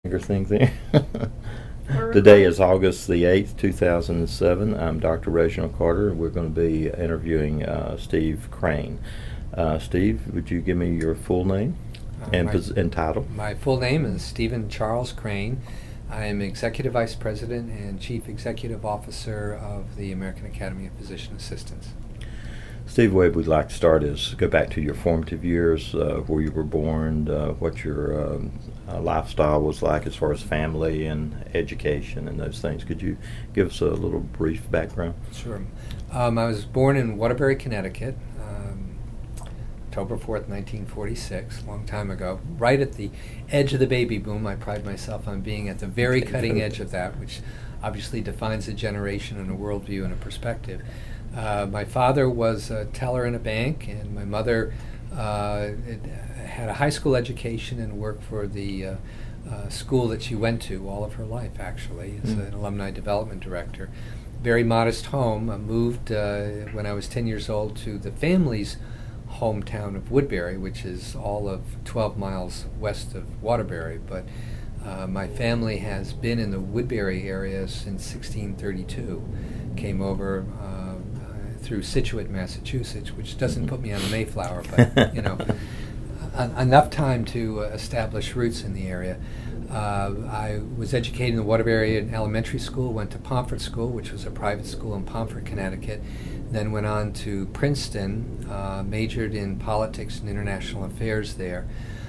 Thing there. We're Today recording. is August the 8th, 2007. I'm Dr. Reginald Carter. We're going to be interviewing Steve Crane. Steve, would you give me your full name and, My, and title? my full name is Stephen Charles Crane. I am Executive Vice President and Chief Executive Officer of the American Academy of Physician Assistants. Steve, the way we'd like to start is go back to your formative years, where you were born, what your lifestyle was like as far as family and education and those things. Could you give us a little brief background? Sure. I was born in Waterbury, Connecticut, October 4th, 1946, a long time ago, right at the edge of the baby boom. I pride myself on being at the very cutting edge of that, which obviously defines a generation and a worldview and a perspective. My father was a teller in a bank, and my mother had a high school education and worked for the school that she went to all of her life, actually, as an alumni development director. Very modest home. I moved when I was 10 years old to the family's hometown of Woodbury, which is all of 12 miles west of Waterbury. But my family has been in the Woodbury area since 1632. Came over through Scituate, Massachusetts, which doesn't put me on the Mayflower, but enough time to establish roots in the area. I was educated in the Waterbury Elementary School, went to Pomfret School, which was a private school in Pomfret, Connecticut, then went on to Princeton, majored in politics and international affairs there.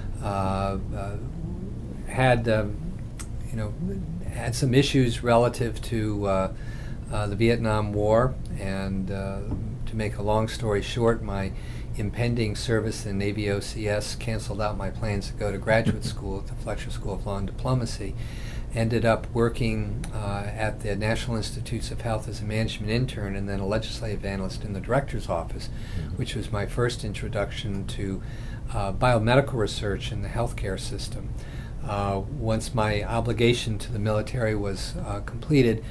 Had some issues relative to the Vietnam War, and to make a long story short, my impending service in Navy OCS canceled out my plans to go to graduate school at the Fletcher School of Law and Diplomacy. Ended up working at the National Institutes of Health as a management intern and then a legislative analyst in the director's office, which was my first introduction to biomedical research in the healthcare system. Once my obligation to the military was completed,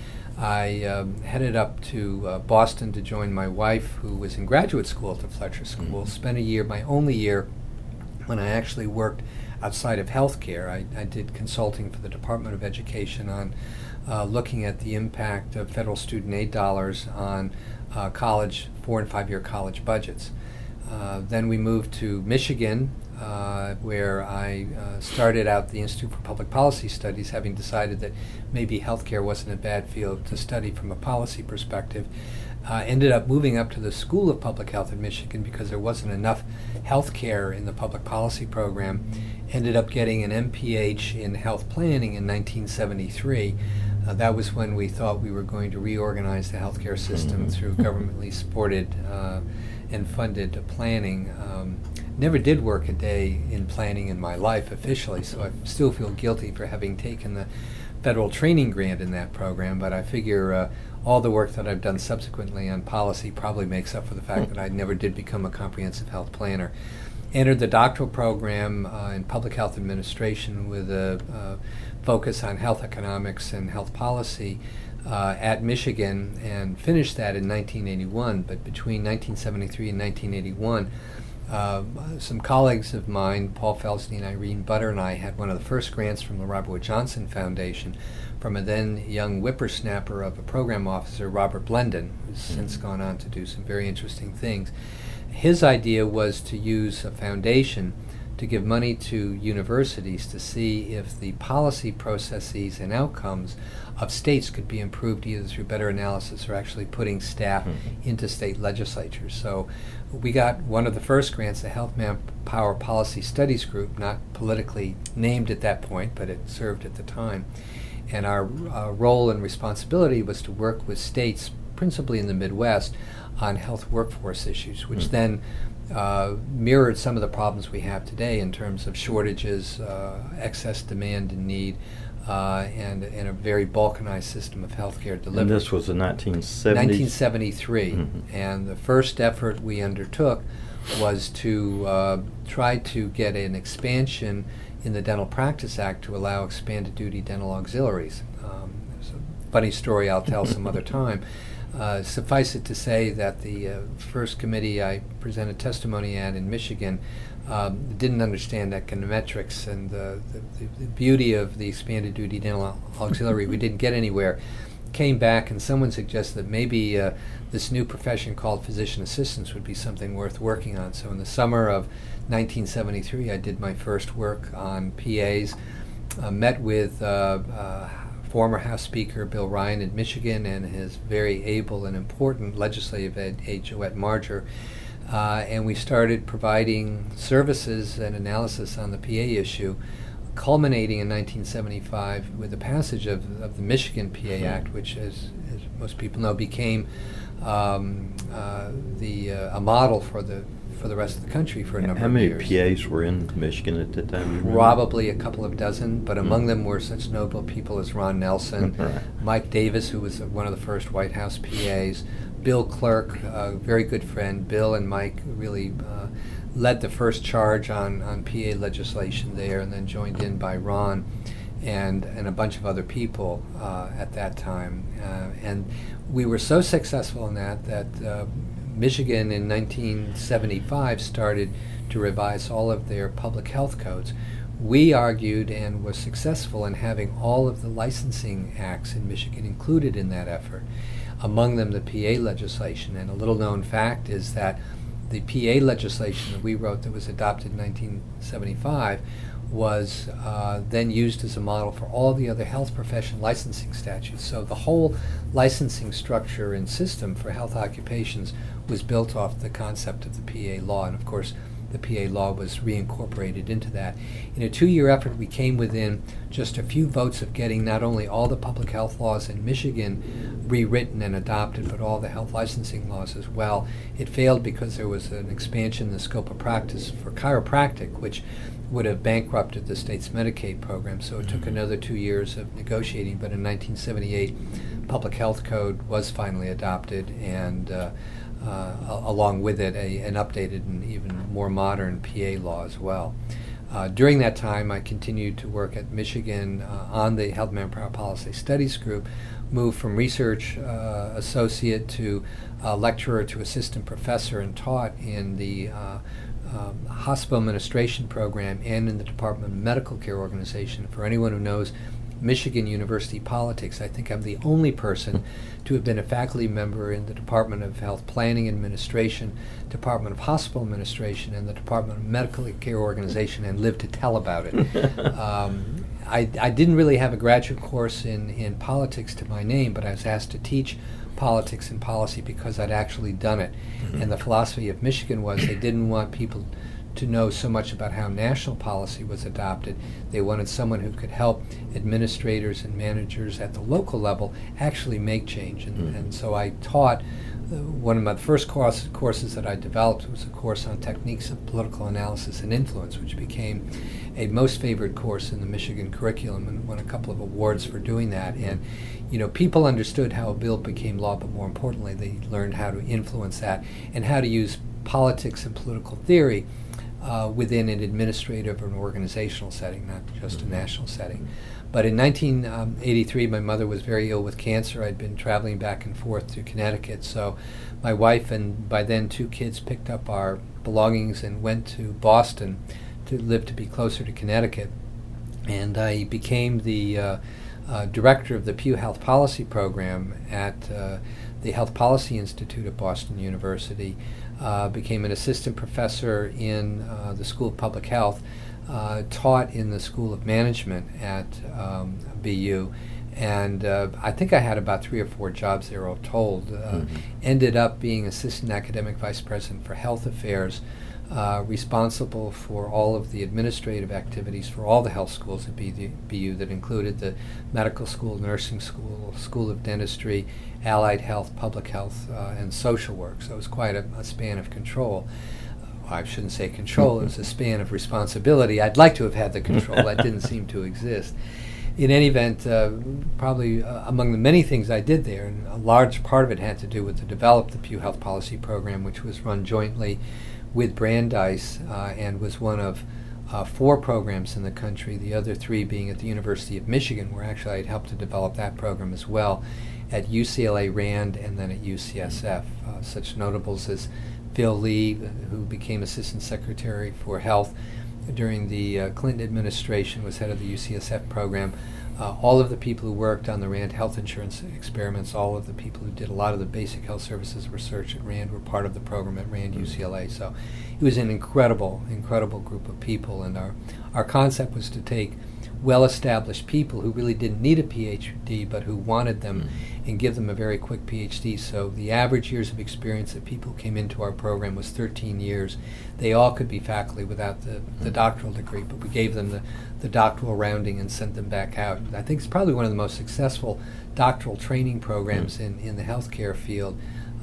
I headed up to Boston to join my wife, who was in graduate school at the Fletcher School. Spent a year, my only year, when I actually worked outside of healthcare. I did consulting for the Department of Education on looking at the impact of federal student aid dollars on college, 4- and 5-year college budgets. Then we moved to Michigan, where I started out the Institute for Public Policy Studies, having decided that maybe healthcare wasn't a bad field to study from a policy perspective. Ended up moving up to the School of Public Health in Michigan because there wasn't enough healthcare in the public policy program. Ended up getting an MPH in health planning in 1973. That was when we thought we were going to reorganize the healthcare system through governmentally supported and funded planning. Never did work a day in planning in my life officially, so I still feel guilty for having taken the federal training grant in that program, but I figure all the work that I've done subsequently on policy probably makes up for the fact that I never did become a comprehensive health planner. Entered the doctoral program in public health administration with a focus on health economics and health policy at Michigan, and finished that in 1981. But between 1973 and 1981, some colleagues of mine, Paul Felstein, Irene Butter, and I had one of the first grants from the Robert Wood Johnson Foundation from a then young whippersnapper of a program officer, Robert Blendon, who's since gone on to do some very interesting things. His idea was to use a foundation to give money to universities to see if the policy processes and outcomes of states could be improved either through better analysis or actually putting staff into state legislatures. So we got one of the first grants, the Health Manpower Policy Studies Group, not politically named at that point, but it served at the time. And our role and responsibility was to work with states, principally in the Midwest, on health workforce issues, which then mirrored some of the problems we have today in terms of shortages, excess demand and need, and a very balkanized system of healthcare delivery. And this was in 1970s? 1973. And the first effort we undertook was to try to get an expansion in the Dental Practice Act to allow expanded duty dental auxiliaries. There's a funny story I'll tell some other time. Suffice it to say that the first committee I presented testimony at in Michigan didn't understand econometrics, and the beauty of the expanded duty dental auxiliary, we didn't get anywhere. Came back and someone suggested that maybe this new profession called physician assistants would be something worth working on. So in the summer of 1973, I did my first work on PAs, met with former House Speaker Bill Ryan in Michigan and his very able and important legislative aide Joette Marger, and we started providing services and analysis on the PA issue, culminating in 1975 with the passage of the Michigan PA Act, which, as most people know, became a model for the rest of the country for a number of years. How many PAs were in Michigan at that time? Probably a couple of dozen, but among them were such notable people as Ron Nelson, Mike Davis, who was one of the first White House PAs, Bill Clerk, a very good friend. Bill and Mike really led the first charge on PA legislation there, and then joined in by Ron and a bunch of other people at that time. And we were so successful in that Michigan in 1975 started to revise all of their public health codes. We argued and were successful in having all of the licensing acts in Michigan included in that effort, among them the PA legislation. And a little known fact is that the PA legislation that we wrote that was adopted in 1975 was then used as a model for all the other health profession licensing statutes. So the whole licensing structure and system for health occupations was built off the concept of the PA law, and of course the PA law was reincorporated into that. In a 2-year effort, we came within just a few votes of getting not only all the public health laws in Michigan rewritten and adopted, but all the health licensing laws as well. It failed because there was an expansion in the scope of practice for chiropractic, which would have bankrupted the state's Medicaid program. So it took another 2 years of negotiating, but in 1978, Public Health Code was finally adopted, and along with it, an updated and even more modern PA law as well. During that time, I continued to work at Michigan on the Health Manpower Policy Studies Group, moved from research associate to lecturer to assistant professor, and taught in the hospital administration program and in the Department of Medical Care Organization. For anyone who knows Michigan University politics, I think I'm the only person to have been a faculty member in the Department of Health Planning Administration, Department of Hospital Administration, and the Department of Medical Care Organization, and lived to tell about it. I didn't really have a graduate course in politics to my name, but I was asked to teach politics and policy because I'd actually done it. And the philosophy of Michigan was they didn't want people to know so much about how national policy was adopted. They wanted someone who could help administrators and managers at the local level actually make change. And so I taught, one of my first courses that I developed was a course on techniques of political analysis and influence, which became a most favored course in the Michigan curriculum and won a couple of awards for doing that. And people understood how a bill became law, but more importantly, they learned how to influence that and how to use politics and political theory within an administrative or an organizational setting, not just a national setting. But in 1983, my mother was very ill with cancer. I'd been traveling back and forth to Connecticut, so my wife and by then 2 kids picked up our belongings and went to Boston to live to be closer to Connecticut. And I became the director of the Pew Health Policy Program at the Health Policy Institute at Boston University, became an assistant professor in the School of Public Health, taught in the School of Management at BU, and I think I had about 3 or 4 jobs there all told. Ended up being assistant academic vice president for health affairs, responsible for all of the administrative activities for all the health schools at BU that included the medical school, nursing school, school of dentistry, allied health, public health, and social work. So it was quite a span of control. I shouldn't say control, it was a span of responsibility. I'd like to have had the control, that didn't seem to exist. In any event, probably among the many things I did there, and a large part of it had to do with to develop the Pew Health Policy Program, which was run jointly with Brandeis and was one of 4 programs in the country, the other 3 being at the University of Michigan, where actually I'd helped to develop that program as well, at UCLA Rand and then at UCSF. Such notables as Phil Lee, who became Assistant Secretary for Health during the Clinton administration, was head of the UCSF program. All of the people who worked on the Rand health insurance experiments, all of the people who did a lot of the basic health services research at Rand were part of the program at Rand UCLA. So it was an incredible group of people, and our concept was to take well-established people who really didn't need a PhD but who wanted them and give them a very quick PhD. So the average years of experience that people who came into our program was 13 years. They all could be faculty without the doctoral degree, but we gave them the doctoral rounding and sent them back out. I think it's probably one of the most successful doctoral training programs in the healthcare field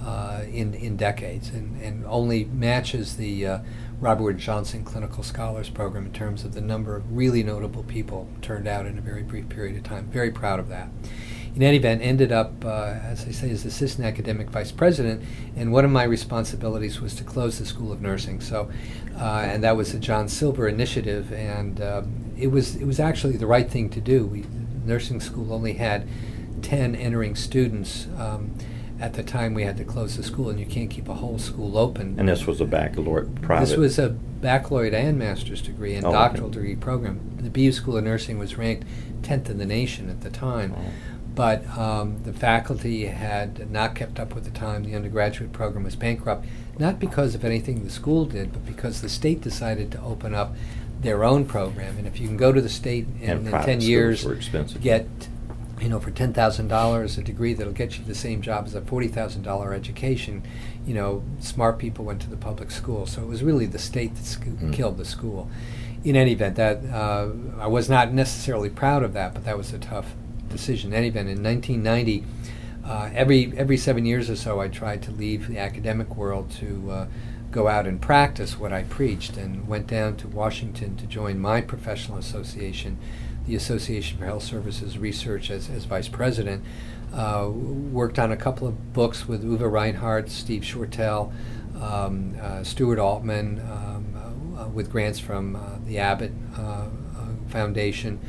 in decades, and only matches the Robert Wood Johnson Clinical Scholars Program in terms of the number of really notable people turned out in a very brief period of time. Very proud of that. In any event, ended up, as I say, as Assistant Academic Vice President, and one of my responsibilities was to close the School of Nursing. So, and that was the John Silver initiative, and it was actually the right thing to do. Nursing school only had 10 entering students. At the time, we had to close the school, and you can't keep a whole school open. And this was a baccalaureate private? This was a baccalaureate and master's degree and doctoral degree program. The BU School of Nursing was ranked 10th in the nation at the time. But the faculty had not kept up with the time. The undergraduate program was bankrupt, not because of anything the school did, but because the state decided to open up their own program. And if you can go to the state and in 10 years get, for $10,000 a degree that'll get you the same job as a $40,000 education, smart people went to the public school. So it was really the state that killed the school. In any event, that I was not necessarily proud of that, but that was a tough decision. In any event, in 1990, every 7 years or so, I tried to leave the academic world to go out and practice what I preached, and went down to Washington to join my professional association, the Association for Health Services Research, as vice president. Worked on a couple of books with Uwe Reinhardt, Steve Shortell, Stuart Altman, with grants from the Abbott Foundation.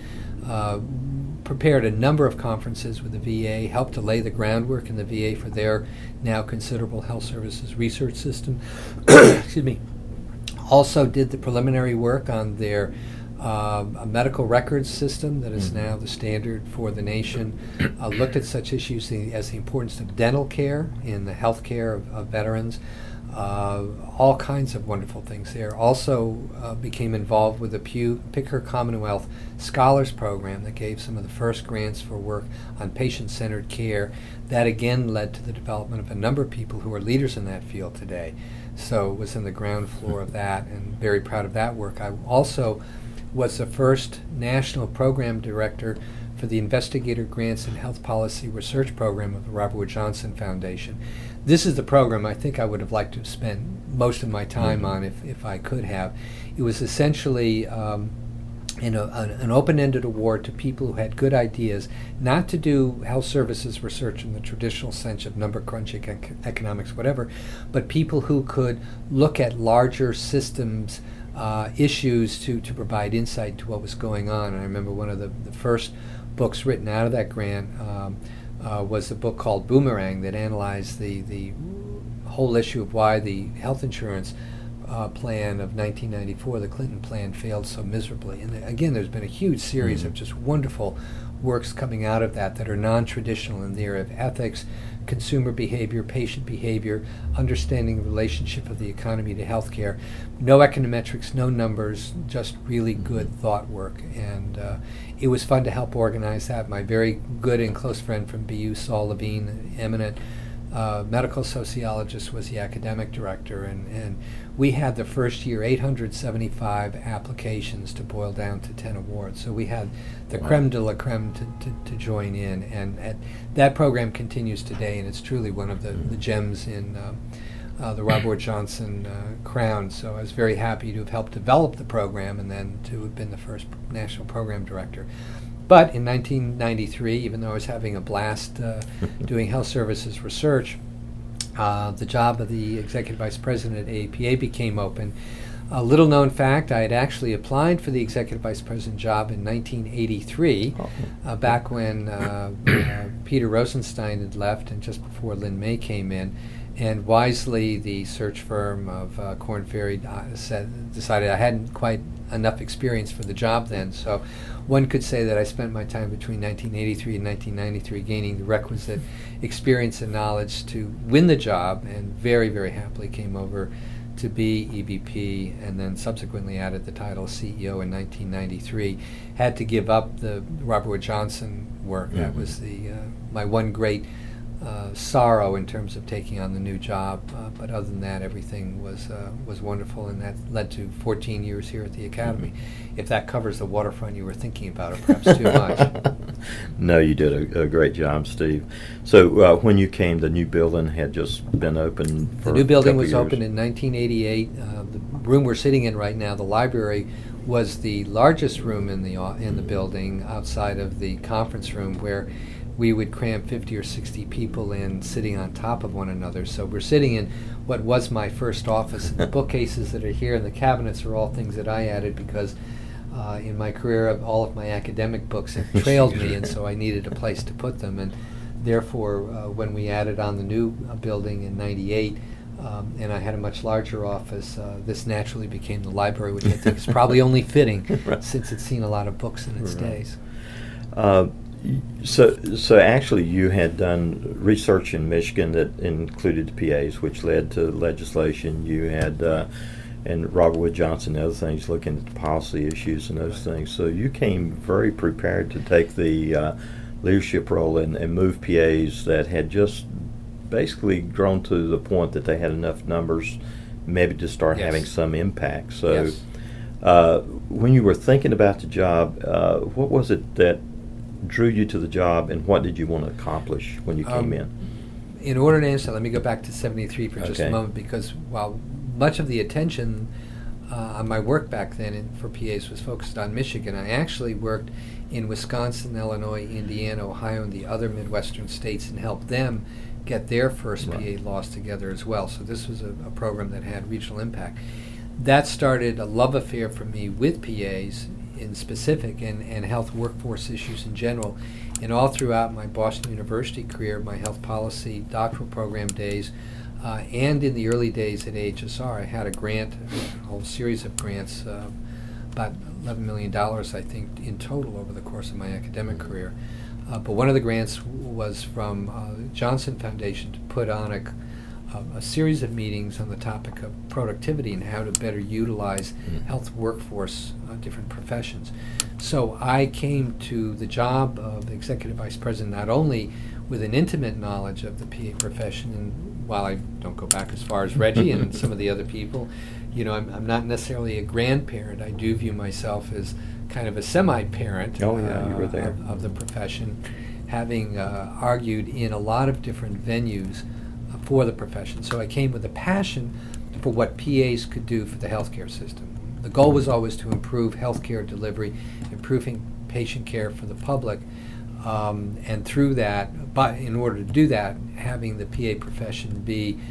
Prepared a number of conferences with the VA, helped to lay the groundwork in the VA for their now considerable health services research system. Excuse me. Also did the preliminary work on their a medical records system that is now the standard for the nation. Looked at such issues as the importance of dental care in the health care of veterans. All kinds of wonderful things there. Also became involved with the Picker Commonwealth Scholars Program that gave some of the first grants for work on patient-centered care. That again led to the development of a number of people who are leaders in that field today. So was in the ground floor of that, and very proud of that work. I also was the first national program director for the Investigator Grants and Health Policy Research Program of the Robert Wood Johnson Foundation. This is the program I think I would have liked to spend most of my time on if I could have. It was essentially an open-ended award to people who had good ideas, not to do health services research in the traditional sense of number crunching, economics, whatever, but people who could look at larger systems issues to provide insight to what was going on. And I remember one of the first books written out of that grant was a book called Boomerang that analyzed the whole issue of why the health insurance plan of 1994, the Clinton plan, failed so miserably. And again, there's been a huge series of just wonderful works coming out of that are non-traditional in the area of ethics, consumer behavior, patient behavior, understanding the relationship of the economy to healthcare. No econometrics, no numbers, just really good thought work. And it was fun to help organize that. My very good and close friend from BU, Saul Levine, eminent medical sociologist, was the academic director, and we had the first year 875 applications to boil down to 10 awards. So we had the creme de la creme to join in, and that program continues today, and it's truly one of the gems in the Robert Wood Johnson crown. So I was very happy to have helped develop the program and then to have been the first national program director. But in 1993, even though I was having a blast doing health services research, the job of the executive vice president at AAPA became open. A little known fact, I had actually applied for the executive vice president job in 1983, back when Peter Rosenstein had left and just before Lynn May came in. And wisely, the search firm of Korn Ferry decided I hadn't quite enough experience for the job then. So one could say that I spent my time between 1983 and 1993 gaining the requisite experience and knowledge to win the job, and very, very happily came over to be EVP, and then subsequently added the title CEO in 1993. Had to give up the Robert Wood Johnson work. That was my one great sorrow in terms of taking on the new job. But other than that, everything was wonderful, and that led to 14 years here at the Academy. If that covers the waterfront you were thinking about, or perhaps too much. No, you did a great job, Steve. So when you came, the new building had just been open for The new building was years. opened in 1988. The room we're sitting in right now, the library, was the largest room in the building outside of the conference room, where we would cram 50 or 60 people in, sitting on top of one another. So we're sitting in what was my first office. The bookcases that are here and the cabinets are all things that I added because in my career, all of my academic books have trailed me, and so I needed a place to put them. And therefore, when we added on the new building in '98, and I had a much larger office, this naturally became the library, which I think is probably only fitting since it's seen a lot of books in its days. So actually, you had done research in Michigan that included the PAs, which led to legislation. You had, and Robert Wood Johnson and other things, looking at the policy issues and those things. So you came very prepared to take the leadership role and move PAs that had just basically grown to the point that they had enough numbers maybe to start having some impact. So when you were thinking about the job, what was it that drew you to the job, and what did you want to accomplish when you came in? In order to answer, let me go back to '73 for just a moment, because while much of the attention on my work back then for PAs was focused on Michigan, I actually worked in Wisconsin, Illinois, Indiana, Ohio, and the other Midwestern states, and helped them get their first PA laws together as well. So this was a program that had regional impact. That started a love affair for me with PAs in specific, and health workforce issues in general. And all throughout my Boston University career, my health policy doctoral program days, and in the early days at AHSR, I had a grant, a whole series of grants, about $11 million, I think, in total over the course of my academic career. But one of the grants was from Johnson Foundation to put on a series of meetings on the topic of productivity and how to better utilize health workforce, different professions. So I came to the job of executive vice president not only with an intimate knowledge of the PA profession, and while I don't go back as far as Reggie and some of the other people, you know, I'm not necessarily a grandparent. I do view myself as kind of a semi-parent you were there. Of the profession, having argued in a lot of different venues for the profession. So I came with a passion for what PAs could do for the healthcare system. The goal was always to improve healthcare delivery, improving patient care for the public, and through that, but in order to do that, having the PA profession be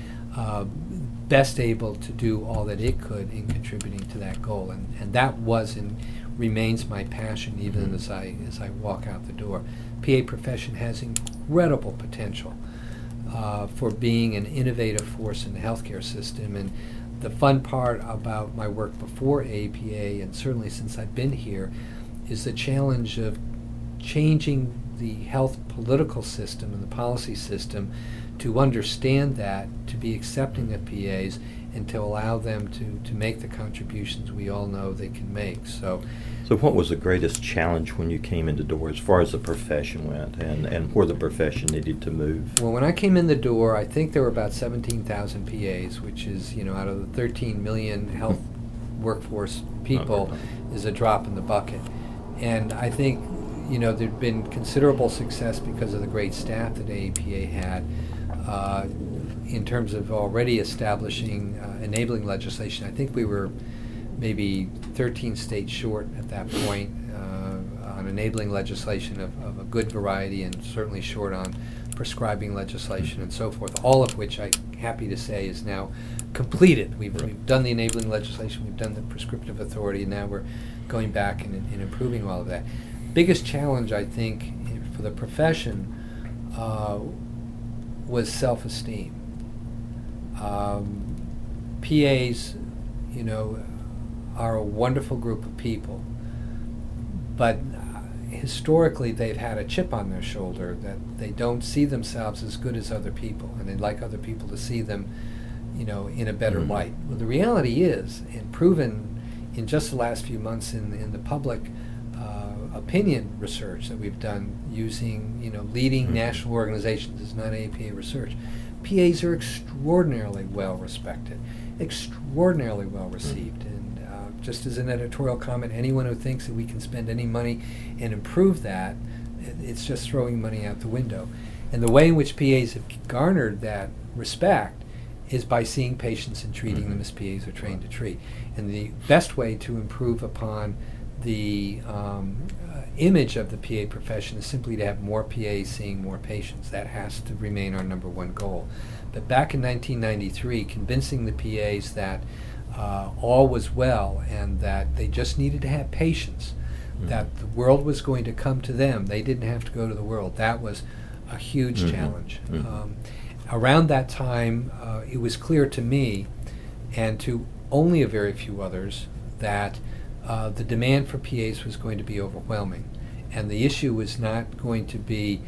best able to do all that it could in contributing to that goal. And that was and remains my passion even as I walk out the door. PA profession has incredible potential for being an innovative force in the healthcare system. And the fun part about my work before APA, and certainly since I've been here, is the challenge of changing the health political system and the policy system to understand that, to be accepting of PAs, and to allow them to make the contributions we all know they can make. So what was the greatest challenge when you came in the door as far as the profession went, and where the profession needed to move? Well, when I came in the door, I think there were about 17,000 PAs, which is, you know, out of the 13 million health workforce people, is a drop in the bucket. And I think, you know, there'd been considerable success because of the great staff that AAPA had in terms of already establishing enabling legislation. I think we were maybe 13 states short at that point on enabling legislation of a good variety, and certainly short on prescribing legislation and so forth, all of which I'm happy to say is now completed. We've done the enabling legislation, we've done the prescriptive authority, and now we're going back and improving all of that. Biggest challenge, I think, for the profession was self-esteem. PAs, are a wonderful group of people, but historically they've had a chip on their shoulder that they don't see themselves as good as other people, and they'd like other people to see them, in a better light. Well, the reality is, and proven in just the last few months in the public opinion research that we've done using, leading national organizations, it's not APA research, PAs are extraordinarily well respected, extraordinarily well received. And just as an editorial comment, anyone who thinks that we can spend any money and improve that, it's just throwing money out the window. And the way in which PAs have garnered that respect is by seeing patients and treating them as PAs are trained to treat. And the best way to improve upon the image of the PA profession is simply to have more PAs seeing more patients. That has to remain our number one goal. But back in 1993, convincing the PAs that all was well and that they just needed to have patience, that the world was going to come to them, they didn't have to go to the world, that was a huge challenge. Around that time, it was clear to me, and to only a very few others, that the demand for PAs was going to be overwhelming, and the issue was not going to be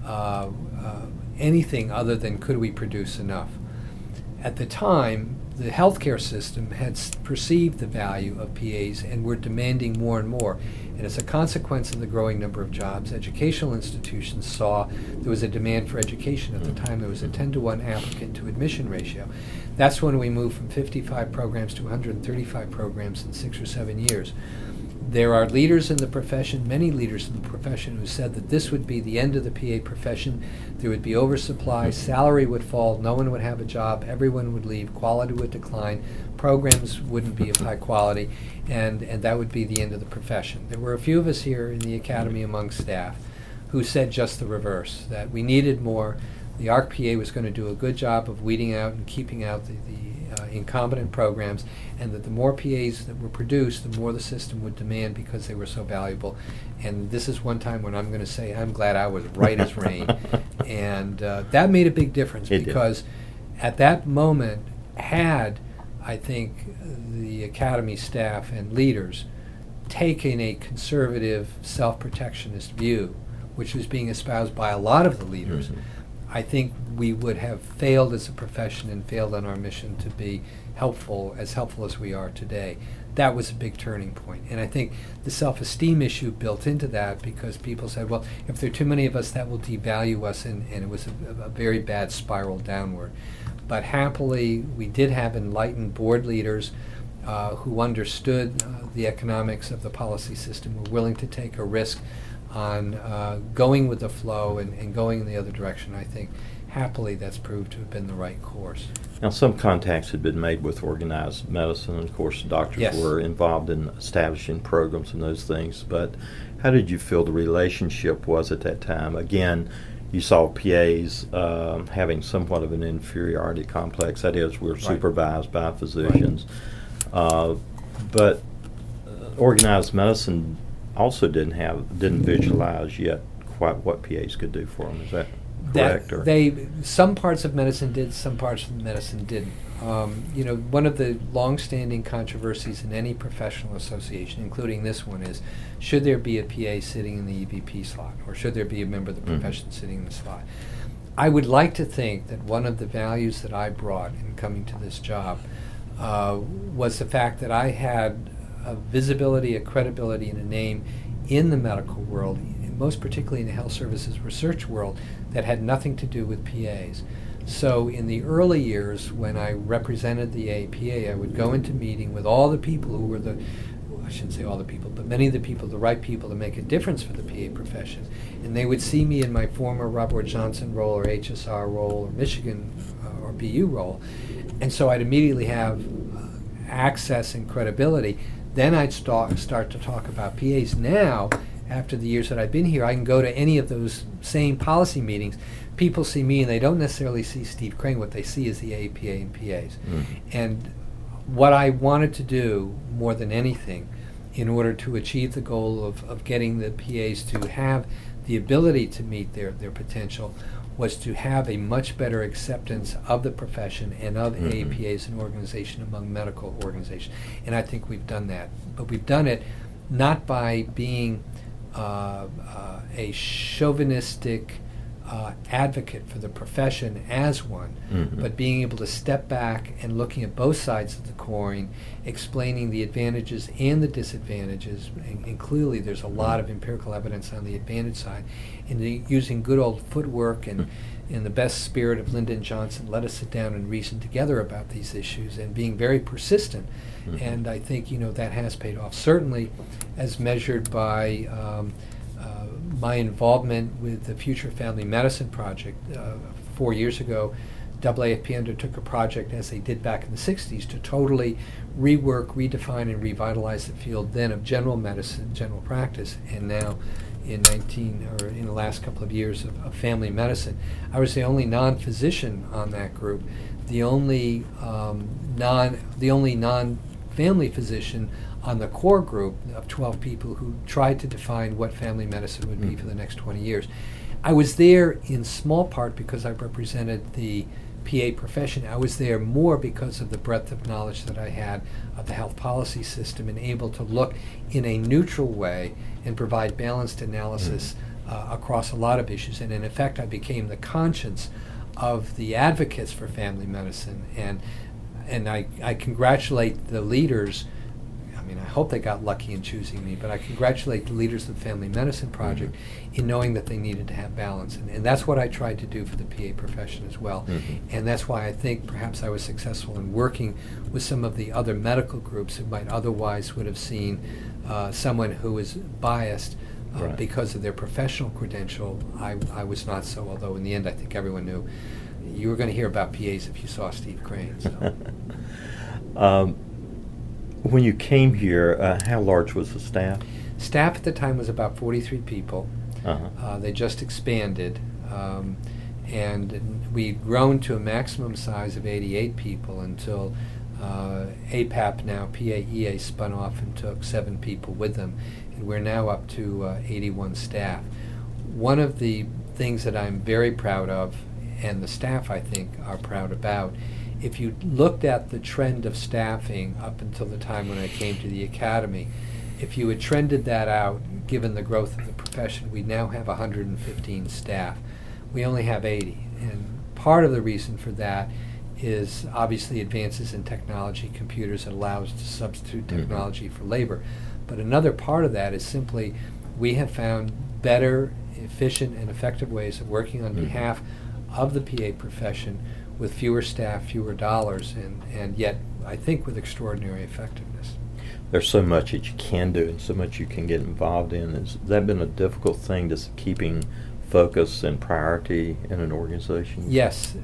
anything other than could we produce enough. At the time, the healthcare system had perceived the value of PAs and were demanding more and more. And as a consequence of the growing number of jobs, educational institutions saw there was a demand for education. At the time, there was a 10-to-1 applicant to admission ratio. That's when we moved from 55 programs to 135 programs in 6 or 7 years. There are leaders in the profession, many leaders in the profession, who said that this would be the end of the PA profession. There would be oversupply, salary would fall, no one would have a job, everyone would leave, quality would decline, programs wouldn't be of high quality, and that would be the end of the profession. There were a few of us here in the academy among staff who said just the reverse, that we needed more. The ARC PA was going to do a good job of weeding out and keeping out the incompetent programs, and that the more PAs that were produced, the more the system would demand because they were so valuable. And this is one time when I'm going to say I'm glad I was right as rain. And that made a big difference because at that moment, had, I think, the academy staff and leaders taken a conservative, self-protectionist view, which was being espoused by a lot of the leaders, I think we would have failed as a profession and failed on our mission to be helpful as we are today. That was a big turning point. And I think the self-esteem issue built into that, because people said, well, if there are too many of us, that will devalue us, and it was a very bad spiral downward. But happily, we did have enlightened board leaders who understood the economics of the policy system, were willing to take a risk on going with the flow and going in the other direction. I think happily that's proved to have been the right course. Now, some contacts had been made with organized medicine, and of course doctors were involved in establishing programs and those things, but how did you feel the relationship was at that time? Again, you saw PAs having somewhat of an inferiority complex, that is, we're supervised by physicians, but organized medicine also didn't visualize yet quite what PAs could do for them. Is that correct? Some parts of medicine did, some parts of medicine didn't. One of the long-standing controversies in any professional association, including this one, is should there be a PA sitting in the EVP slot, or should there be a member of the profession sitting in the slot? I would like to think that one of the values that I brought in coming to this job was the fact that I had a visibility, a credibility, and a name in the medical world, most particularly in the health services research world, that had nothing to do with PAs. So in the early years, when I represented the APA, I would go into meeting with all the people who were I shouldn't say all the people, but many of the people, the right people to make a difference for the PA profession. And they would see me in my former Robert Johnson role, or HSR role, or Michigan or BU role. And so I'd immediately have access and credibility. Then I'd start to talk about PAs. Now, after the years that I've been here, I can go to any of those same policy meetings. People see me and they don't necessarily see Steve Crane. What they see is the APA and PAs. And what I wanted to do more than anything in order to achieve the goal of getting the PAs to have the ability to meet their potential was to have a much better acceptance of the profession and of APA as an organization among medical organizations. And I think we've done that. But we've done it not by being a chauvinistic advocate for the profession as one, but being able to step back and looking at both sides of the coin, explaining the advantages and the disadvantages, and clearly there's a lot of empirical evidence on the advantage side, and using good old footwork and in the best spirit of Lyndon Johnson, let us sit down and reason together about these issues, and being very persistent. And I think that has paid off, certainly as measured by my involvement with the Future Family Medicine Project. 4 years ago, AAFP undertook a project, as they did back in the 60s, to totally rework, redefine, and revitalize the field then of general medicine, general practice, and now in the last couple of years of family medicine. I was the only non-physician on that group, the only non-family physician on the core group of 12 people who tried to define what family medicine would be for the next 20 years. I was there in small part because I represented the PA profession. I was there more because of the breadth of knowledge that I had of the health policy system and able to look in a neutral way and provide balanced analysis across a lot of issues. And in effect, I became the conscience of the advocates for family medicine. And I congratulate the leaders. I hope they got lucky in choosing me, but I congratulate the leaders of the Family Medicine Project in knowing that they needed to have balance. And that's what I tried to do for the PA profession as well. And that's why I think perhaps I was successful in working with some of the other medical groups who might otherwise would have seen someone who was biased because of their professional credential. I was not so, although in the end I think everyone knew you were going to hear about PAs if you saw Steve Crane. So. When you came here, how large was the staff? Staff at the time was about 43 people. They just expanded, and we'd grown to a maximum size of 88 people until APAP, now PAEA, spun off and took 7 people with them, and we're now up to 81 staff. One of the things that I'm very proud of, and the staff I think are proud about, if you looked at the trend of staffing up until the time when I came to the academy, if you had trended that out, given the growth of the profession, we now have 115 staff. We only have 80. And part of the reason for that is obviously advances in technology, computers that allow us to substitute technology for labor. But another part of that is simply we have found better, efficient, and effective ways of working on behalf of the PA profession with fewer staff, fewer dollars, and yet I think with extraordinary effectiveness. There's so much that you can do and so much you can get involved in. Has that been a difficult thing, just keeping focus and priority in an organization? Yes.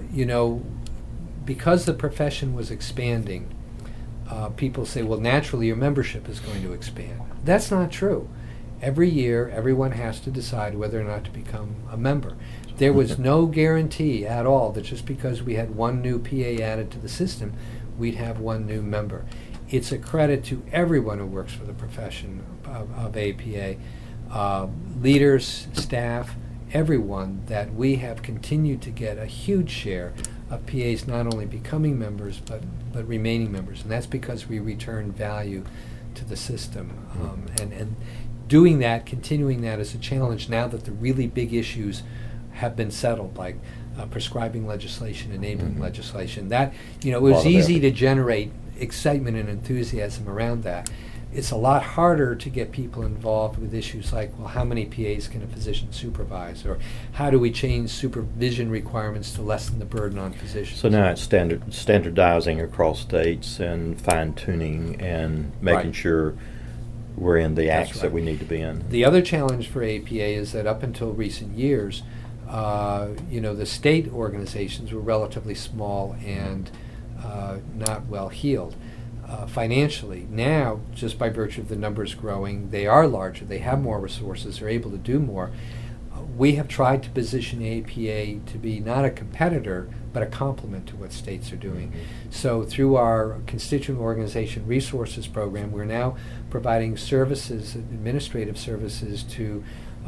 Because the profession was expanding, people say, well, naturally your membership is going to expand. That's not true. Every year, everyone has to decide whether or not to become a member. There was no guarantee at all that just because we had one new PA added to the system, we'd have one new member. It's a credit to everyone who works for the profession of APA, leaders, staff, everyone, that we have continued to get a huge share of PAs not only becoming members but remaining members. And that's because we return value to the system. And doing that, continuing that is a challenge now that the really big issues have been settled, like prescribing legislation, enabling legislation. That, it was easy to generate excitement and enthusiasm around that. It's a lot harder to get people involved with issues like, well, how many PAs can a physician supervise? Or how do we change supervision requirements to lessen the burden on physicians? So now it's standardizing across states and fine-tuning and making sure we're in the acts that we need to be in. The other challenge for APA is that up until recent years, the state organizations were relatively small and not well heeled. financially. Now, just by virtue of the numbers growing, they are larger, they have more resources, they're able to do more. We have tried to position APA to be not a competitor, but a complement to what states are doing. Mm-hmm. So through our Constituent Organization Resources Program, we're now providing services, administrative services, to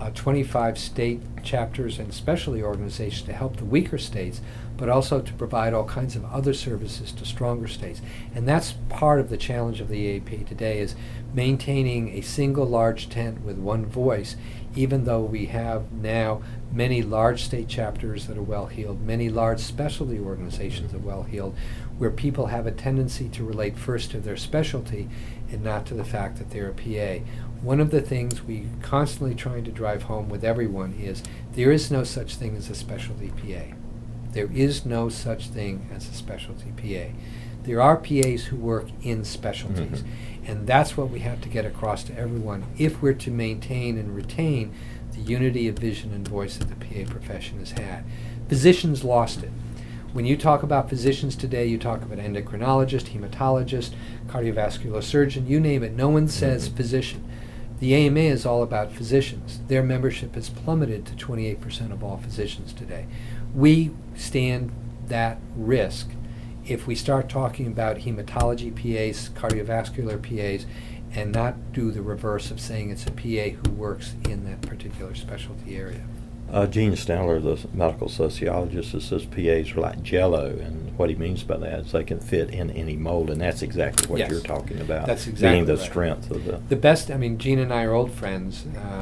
25 state chapters and specialty organizations to help the weaker states, but also to provide all kinds of other services to stronger states. And that's part of the challenge of the AAP today, is maintaining a single large tent with one voice, even though we have now many large state chapters that are well-heeled, many large specialty organizations that are well-heeled, where people have a tendency to relate first to their specialty and not to the fact that they're a PA. One of the things we constantly trying to drive home with everyone is there is no such thing as a specialty PA. There is no such thing as a specialty PA. There are PAs who work in specialties, and that's what we have to get across to everyone if we're to maintain and retain the unity of vision and voice that the PA profession has had. Physicians lost it. When you talk about physicians today, you talk about endocrinologist, hematologist, cardiovascular surgeon, you name it. No one says physician. The AMA is all about physicians. Their membership has plummeted to 28% of all physicians today. We stand that risk if we start talking about hematology PAs, cardiovascular PAs, and not do the reverse of saying it's a PA who works in that particular specialty area. Gene Stanler, the medical sociologist, says PAs are like Jell-O, and what he means by that is they can fit in any mold, and that's exactly what Yes. you're talking about. That's exactly being the right. strength of the best. I mean, Gene and I are old friends.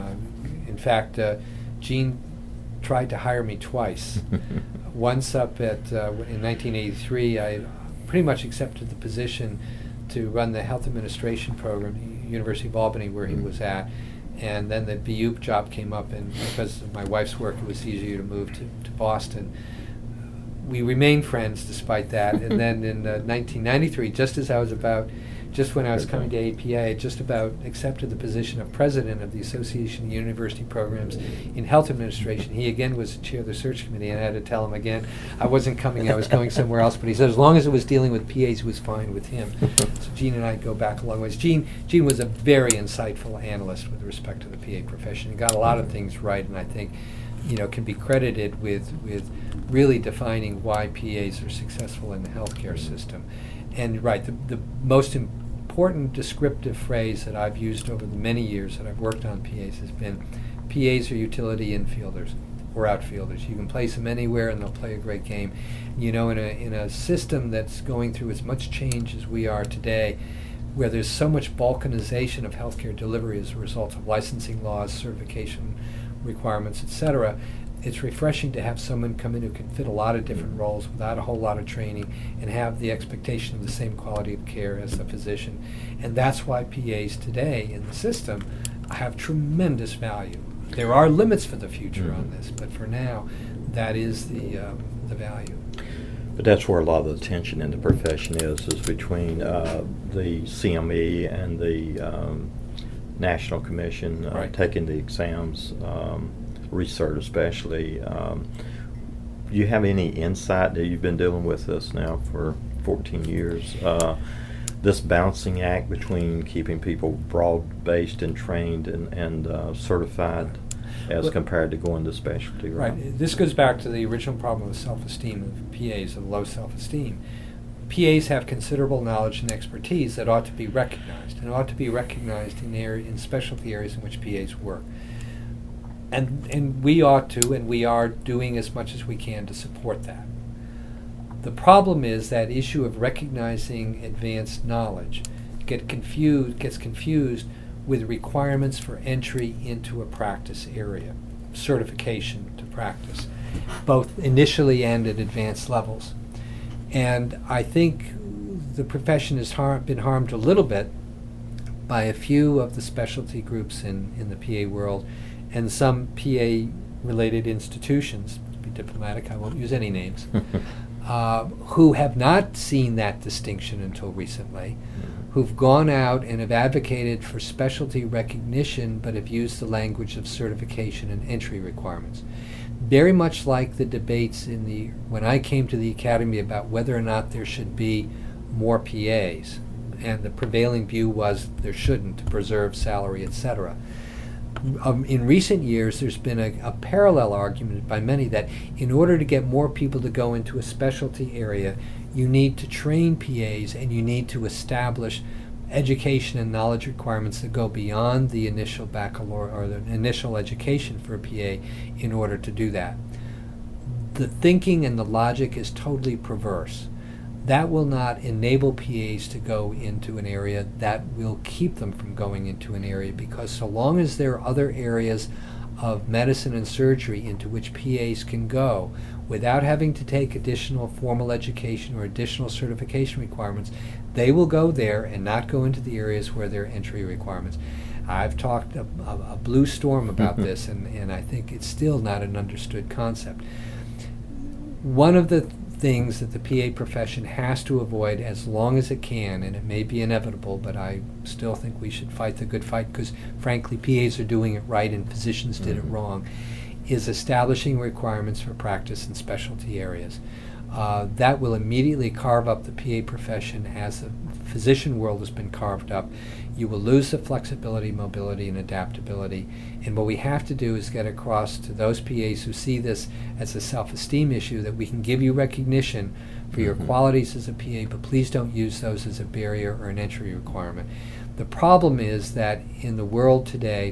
In fact, Gene tried to hire me twice. Once up at in 1983, I pretty much accepted the position to run the health administration program at University of Albany, where he was at. And then the BUP job came up, and because of my wife's work, it was easier to move to Boston. We remained friends despite that. And then in 1993, just when I was coming to APA, I just about accepted the position of president of the Association of University Programs in Health Administration. He again was the chair of the search committee, and I had to tell him again I wasn't coming, I was going somewhere else. But he said as long as it was dealing with PAs, it was fine with him. So Gene and I go back a long ways. Gene was a very insightful analyst with respect to the PA profession. He got a lot of things right, and I think can be credited with really defining why PAs are successful in the healthcare system. And right, the most important descriptive phrase that I've used over the many years that I've worked on PAs has been, PAs are utility infielders or outfielders. You can place them anywhere and they'll play a great game. In a system that's going through as much change as we are today, where there's so much balkanization of healthcare delivery as a result of licensing laws, certification requirements, etc., it's refreshing to have someone come in who can fit a lot of different roles without a whole lot of training and have the expectation of the same quality of care as the physician. And that's why PAs today in the system have tremendous value. There are limits for the future on this, but for now, that is the value. But that's where a lot of the tension in the profession is between the CME and the National Commission Right. taking the exams, research especially. You have any insight that you've been dealing with this now for 14 years? This balancing act between keeping people broad-based and trained and certified as compared to going to specialty. Right. This goes back to the original problem with self-esteem of PAs, of low self-esteem. PAs have considerable knowledge and expertise that ought to be recognized, and ought to be recognized in specialty areas in which PAs work. And we ought to, and we are doing as much as we can to support that. The problem is that issue of recognizing advanced knowledge gets confused with requirements for entry into a practice area, certification to practice, both initially and at advanced levels. And I think the profession has been harmed a little bit by a few of the specialty groups in the PA world and some PA-related institutions, to be diplomatic, I won't use any names, who have not seen that distinction until recently, who've gone out and have advocated for specialty recognition but have used the language of certification and entry requirements. Very much like the debates when I came to the academy about whether or not there should be more PAs. and the prevailing view was there shouldn't, to preserve salary, etc. In recent years, there's been a parallel argument by many that in order to get more people to go into a specialty area, you need to train PAs and you need to establish education and knowledge requirements that go beyond the initial baccalaureate or the initial education for a PA in order to do that. The thinking and the logic is totally perverse. That will not enable PAs to go into an area. That will keep them from going into an area, because so long as there are other areas of medicine and surgery into which PAs can go without having to take additional formal education or additional certification requirements, they will go there and not go into the areas where there are entry requirements. I've talked a blue storm about this, and I think it's still not an understood concept. One of the things that the PA profession has to avoid as long as it can, and it may be inevitable, but I still think we should fight the good fight, because frankly PAs are doing it right and physicians did it wrong, is establishing requirements for practice in specialty areas. That will immediately carve up the PA profession as the physician world has been carved up. You will lose the flexibility, mobility, and adaptability. And what we have to do is get across to those PAs who see this as a self-esteem issue that we can give you recognition for your qualities as a PA, but please don't use those as a barrier or an entry requirement. The problem is that in the world today,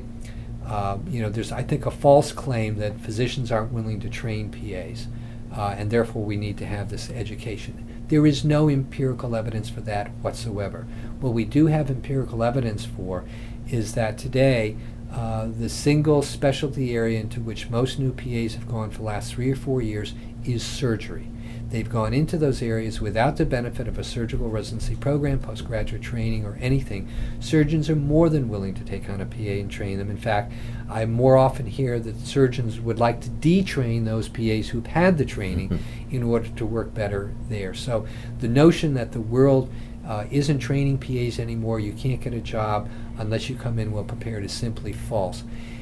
there's, I think, a false claim that physicians aren't willing to train PAs, and therefore we need to have this education. There is no empirical evidence for that whatsoever. What we do have empirical evidence for is that today the single specialty area into which most new PAs have gone for the last 3 or 4 years is surgery. They've gone into those areas without the benefit of a surgical residency program, postgraduate training, or anything. Surgeons are more than willing to take on a PA and train them. In fact, I more often hear that surgeons would like to detrain those PAs who've had the training in order to work better there. So the notion that the world isn't training PAs anymore, you can't get a job unless you come in well prepared, is simply false.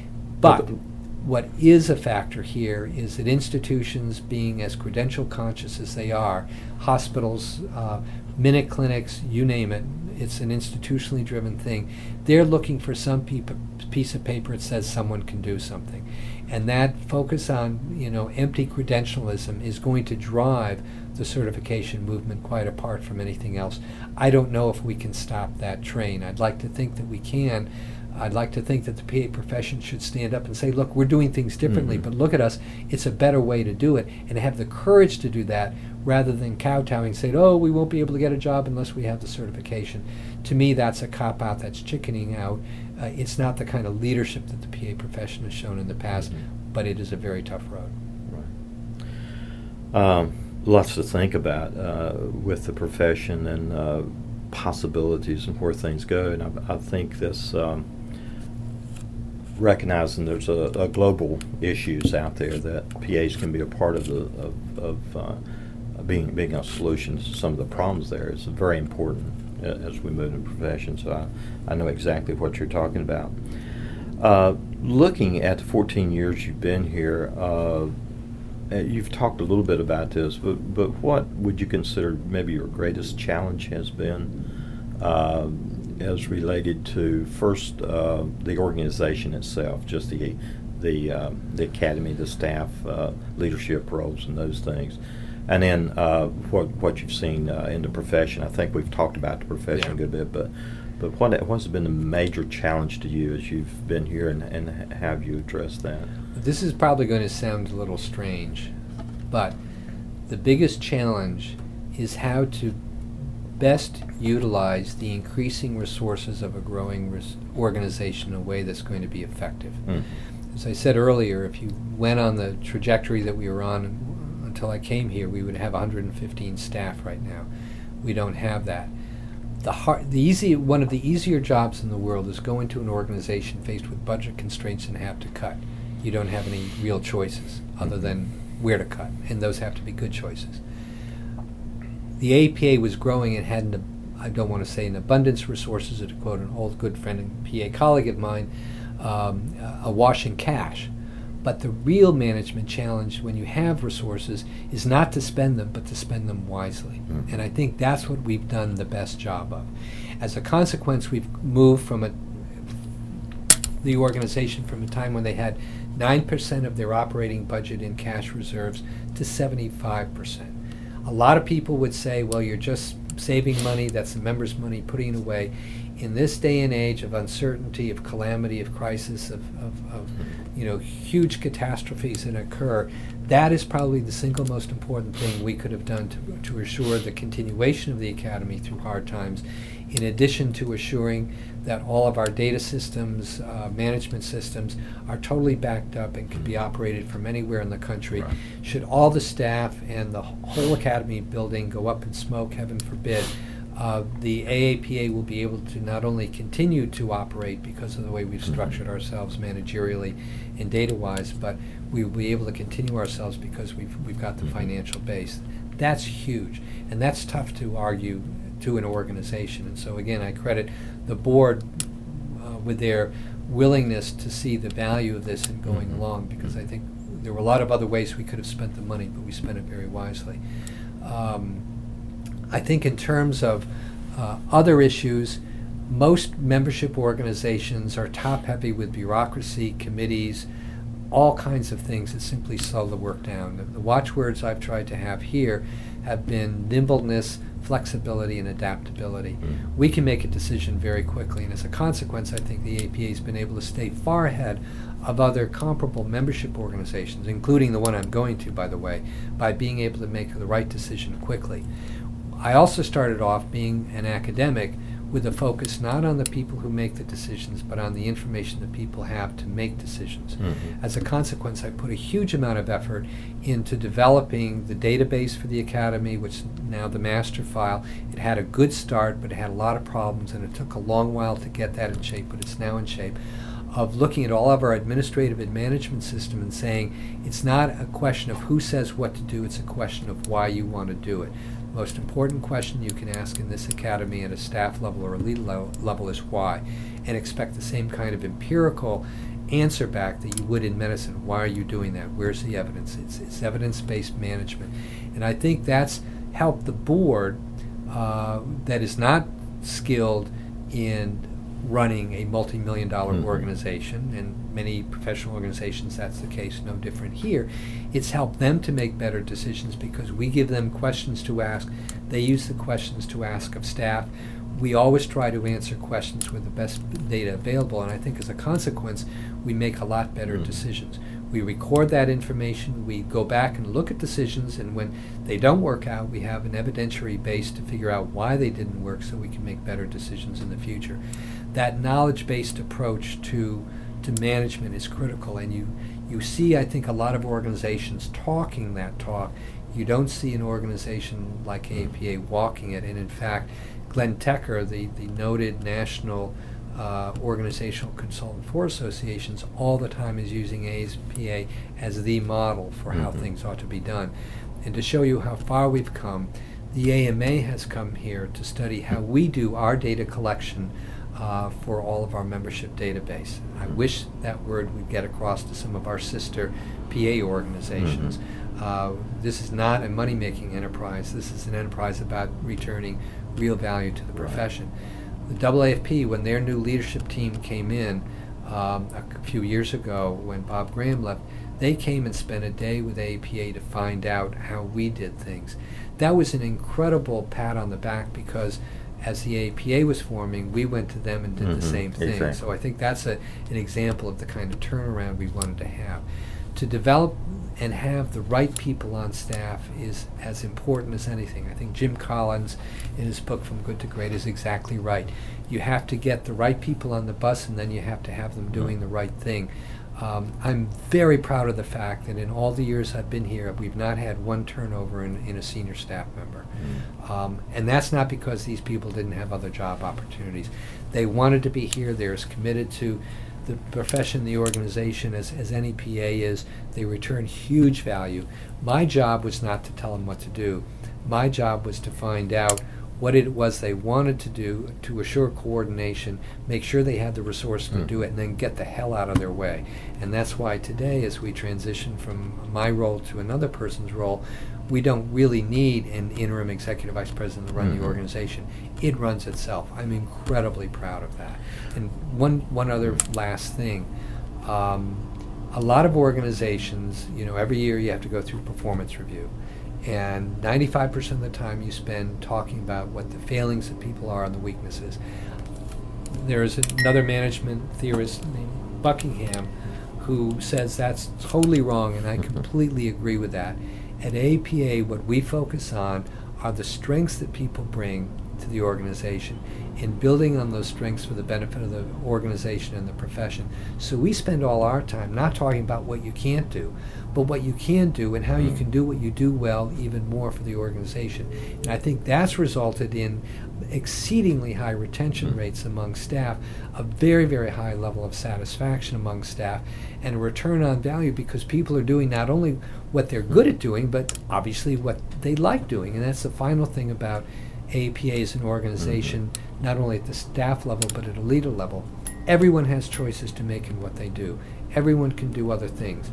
But what is a factor here is that institutions, being as credential conscious as they are, hospitals, minute clinics, you name it, it's an institutionally driven thing. They're looking for some piece of paper that says someone can do something. And that focus on, empty credentialism is going to drive the certification movement quite apart from anything else. I don't know if we can stop that train. I'd like to think that we can. I'd like to think that the PA profession should stand up and say, look, we're doing things differently, but look at us, it's a better way to do it, and have the courage to do that rather than kowtowing and say, oh, we won't be able to get a job unless we have the certification. To me, that's a cop-out, that's chickening out. It's not the kind of leadership that the PA profession has shown in the past, but it is a very tough road. Right. Lots to think about with the profession and possibilities and where things go, and I think this recognizing there's a global issues out there that PAs can be a part of being a solution to some of the problems there is very important as we move into profession. So I know exactly what you're talking about. Looking at the 14 years you've been here, you've talked a little bit about this, but what would you consider maybe your greatest challenge has been as related to first the organization itself, just the academy, the staff, leadership roles, and those things, and then what you've seen in the profession? I think we've talked about the profession a good bit, but what's been the major challenge to you as you've been here, and how have you addressed that? This is probably going to sound a little strange, but the biggest challenge is how to best utilize the increasing resources of a growing organization in a way that's going to be effective. As I said earlier, if you went on the trajectory that we were on until I came here, we would have 115 staff right now. We don't have that. One of the easier jobs in the world is go into an organization faced with budget constraints and have to cut. You don't have any real choices other than where to cut, and those have to be good choices. The APA was growing and had, I don't want to say an abundance of resources, to quote an old good friend and PA colleague of mine, awash in cash. But the real management challenge when you have resources is not to spend them, but to spend them wisely. And I think that's what we've done the best job of. As a consequence, we've moved from the organization from a time when they had 9% of their operating budget in cash reserves to 75%. A lot of people would say, well, you're just saving money, that's the members' money, putting it away. In this day and age of uncertainty, of calamity, of crisis, of huge catastrophes that occur, that is probably the single most important thing we could have done to assure the continuation of the Academy through hard times, in addition to assuring that all of our data systems, management systems, are totally backed up and can be operated from anywhere in the country. Right. Should all the staff and the whole Academy building go up in smoke, heaven forbid, the AAPA will be able to not only continue to operate because of the way we've structured ourselves managerially and data-wise, but we will be able to continue ourselves because we've got the financial base. That's huge, and that's tough to argue to an organization. And so again, I credit the board with their willingness to see the value of this and going along, because I think there were a lot of other ways we could have spent the money, but we spent it very wisely. I think in terms of other issues, most membership organizations are top-heavy with bureaucracy, committees, all kinds of things that simply slow the work down. The watchwords I've tried to have here have been nimbleness, flexibility, and adaptability. We can make a decision very quickly, and as a consequence, I think the APA has been able to stay far ahead of other comparable membership organizations, including the one I'm going to, by the way, by being able to make the right decision quickly. I also started off being an academic with a focus not on the people who make the decisions, but on the information that people have to make decisions. As a consequence, I put a huge amount of effort into developing the database for the Academy, which is now the master file. It had a good start, but it had a lot of problems, and it took a long while to get that in shape, but it's now in shape. Of looking at all of our administrative and management system and saying it's not a question of who says what to do, it's a question of why you want to do it. The most important question you can ask in this Academy at a staff level or a lead level is why, and expect the same kind of empirical answer back that you would in medicine. Why are you doing that? Where's the evidence? It's evidence-based management. And I think that's helped the board that is not skilled in running a multi-million-dollar organization, and many professional organizations that's the case, no different here. It's helped them to make better decisions because we give them questions to ask. They use the questions to ask of staff. We always try to answer questions with the best data available, and I think as a consequence, we make a lot better decisions. We record that information, we go back and look at decisions, and when they don't work out, we have an evidentiary base to figure out why they didn't work so we can make better decisions in the future. That knowledge-based approach to management is critical, and you see, I think, a lot of organizations talking that talk. You don't see an organization like AAPA walking it, and in fact, Glenn Tecker, the noted national organizational consultant for associations, all the time is using AAPA as the model for how things ought to be done. And to show you how far we've come, the AMA has come here to study how we do our data collection for all of our membership database. I wish that word would get across to some of our sister PA organizations. This is not a money-making enterprise. This is an enterprise about returning real value to the profession. The AAFP, when their new leadership team came in a few years ago when Bob Graham left, they came and spent a day with AAPA to find out how we did things. That was an incredible pat on the back because as the AAPA was forming, we went to them and did the same thing. Exactly. So I think that's an example of the kind of turnaround we wanted to have. To develop and have the right people on staff is as important as anything. I think Jim Collins, in his book From Good to Great, is exactly right. You have to get the right people on the bus, and then you have to have them doing the right thing. I'm very proud of the fact that in all the years I've been here, we've not had one turnover in a senior staff member. And that's not because these people didn't have other job opportunities. They wanted to be here. They're as committed to the profession, the organization, as any PA is. They return huge value. My job was not to tell them what to do. My job was to find out what it was they wanted to do to assure coordination, make sure they had the resource to do it, and then get the hell out of their way. And that's why today, as we transition from my role to another person's role, we don't really need an interim executive vice president to run the organization. It runs itself. I'm incredibly proud of that. And one other last thing. A lot of organizations, every year you have to go through performance review. And 95% of the time you spend talking about what the failings of people are and the weaknesses. There is another management theorist named Buckingham who says that's totally wrong, and I completely agree with that. At APA, what we focus on are the strengths that people bring to the organization and building on those strengths for the benefit of the organization and the profession. So we spend all our time not talking about what you can't do, but what you can do and how you can do what you do well even more for the organization. And I think that's resulted in exceedingly high retention rates among staff, a very, very high level of satisfaction among staff, and a return on value because people are doing not only what they're good at doing, but obviously what they like doing. And that's the final thing about APA as an organization, not only at the staff level, but at a leader level. Everyone has choices to make in what they do. Everyone can do other things.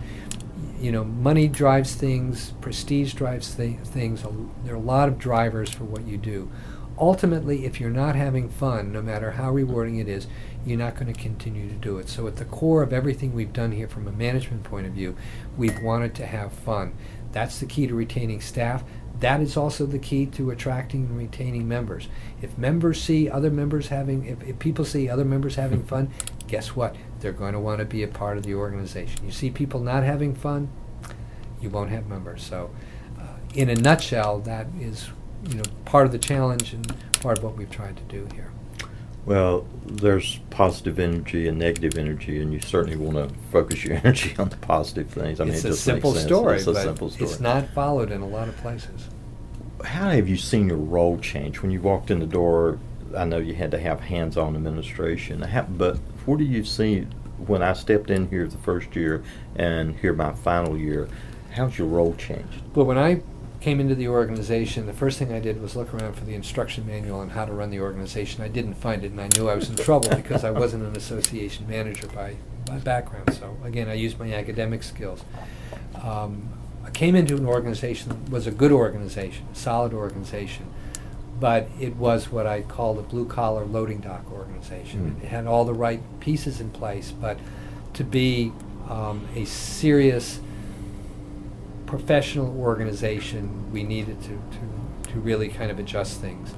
Money drives things, prestige drives things. There are a lot of drivers for what you do. Ultimately, if you're not having fun, no matter how rewarding it is, you're not going to continue to do it. So at the core of everything we've done here from a management point of view, we've wanted to have fun. That's the key to retaining staff. That is also the key to attracting and retaining members. If members see other members if people see other members having fun, guess what? They're going to want to be a part of the organization. You see people not having fun, you won't have members. So in a nutshell, that is part of the challenge and part of what we've tried to do here. Well, there's positive energy and negative energy, and you certainly want to focus your energy on the positive things. It's it a just simple makes sense. story, It's a but simple story. it's not followed in a lot of places. How have you seen your role change? When you walked in the door, I know you had to have hands-on administration, but what do you see when I stepped in here the first year and here my final year? How's your role changed? Well, when I came into the organization, the first thing I did was look around for the instruction manual on how to run the organization. I didn't find it, and I knew I was in trouble because I wasn't an association manager by background. So again, I used my academic skills. I came into an organization that was a good organization, a solid organization, but it was what I call a blue-collar loading dock organization. It had all the right pieces in place, but to be a serious professional organization, we needed to really kind of adjust things.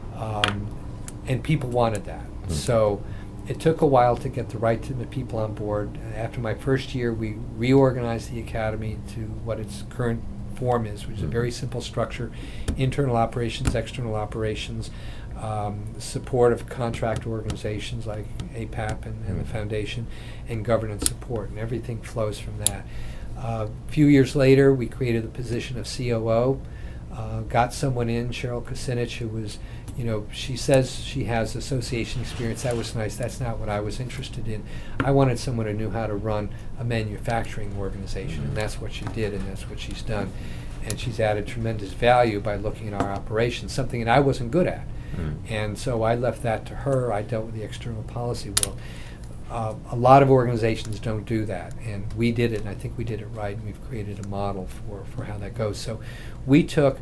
And people wanted that. So it took a while to get the right people on board. After my first year, we reorganized the academy to what its current form is, which is a very simple structure: internal operations, external operations, support of contract organizations like APAP and the foundation, and governance support, and everything flows from that. A few years later, we created the position of COO, got someone in, Cheryl Kucinich, who was, she says she has association experience. That was nice. That's not what I was interested in. I wanted someone who knew how to run a manufacturing organization, and that's what she did, and that's what she's done. And she's added tremendous value by looking at our operations, something that I wasn't good at. And so I left that to her. I dealt with the external policy world. A lot of organizations don't do that, and we did it, and I think we did it right, and we've created a model for how that goes. So we took,